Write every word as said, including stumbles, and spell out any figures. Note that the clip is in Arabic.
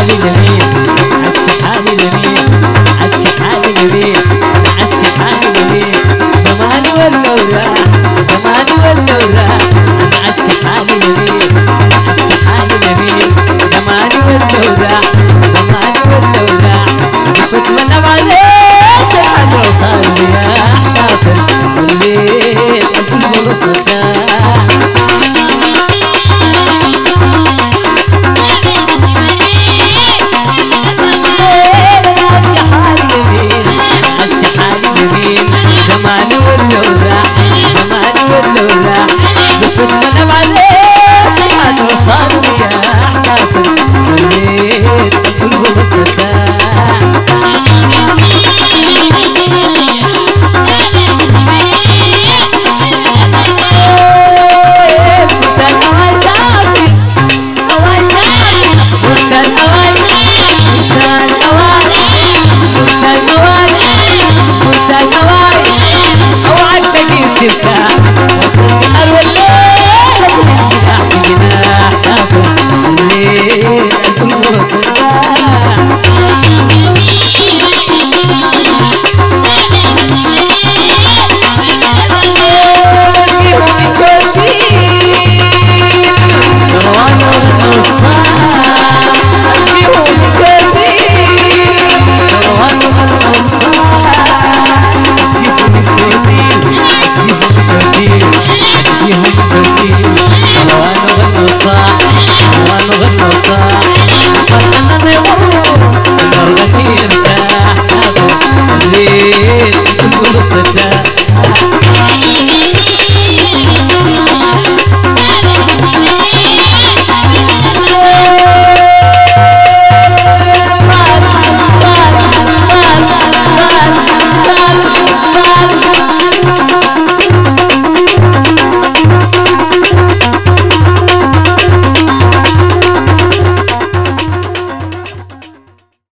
حالي جميل اشكي حالي جميل اشكي حالي جميل اشكي حالي جميل زماني ولا وراح زماني ولا وراح انا اشكي حالي جميل اشكي حالي جميل زماني ولا وراح